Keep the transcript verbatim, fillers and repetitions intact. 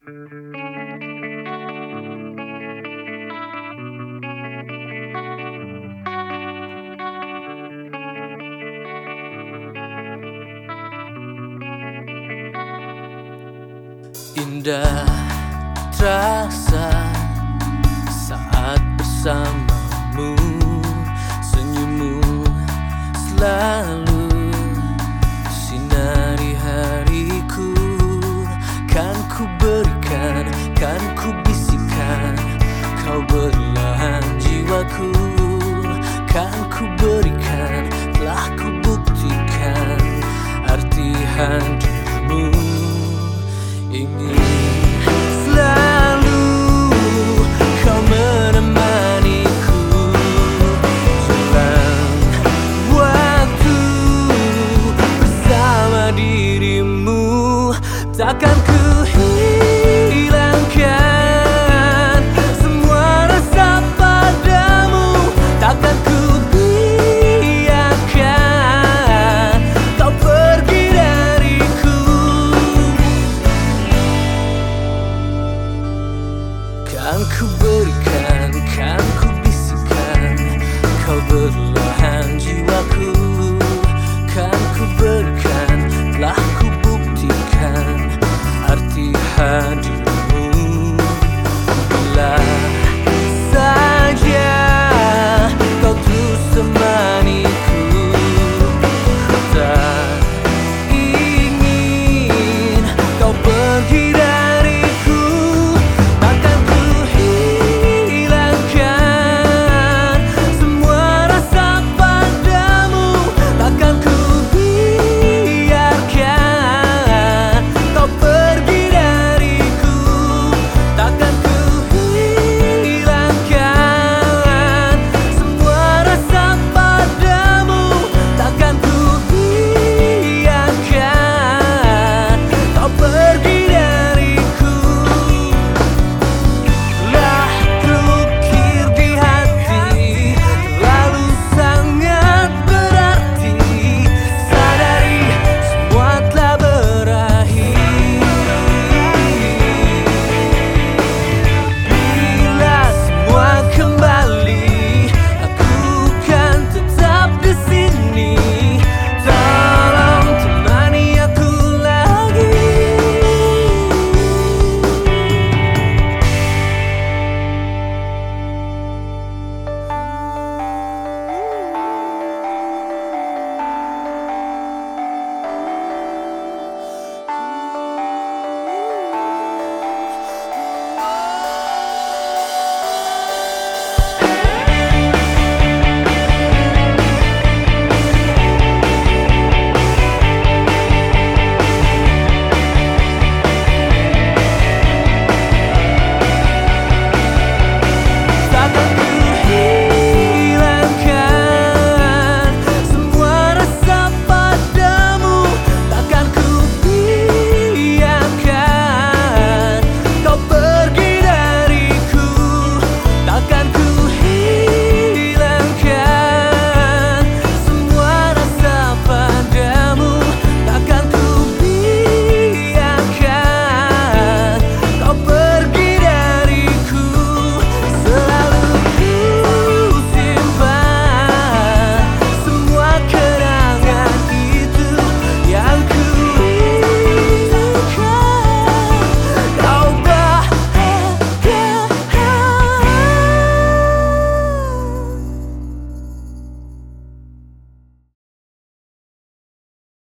Indah terasa saat bersamamu, senyummu selalu sinari hariku. Kan ku berikan, kan ku bisikkan, kau berlahan jiwaku. Kan ku berikan, telah ku buktikan arti hadirmu. Ingin selalu kau menemaniku sepanjang waktu. Bersama dirimu takkan ku hilangkan semua rasa padamu. Takkan ku biarkan kau pergi dariku. Kan ku berikan, kan ku bisikkan, kau berlahan jiwaku. Kan ku berikan, telah ku buktikan arti hadir.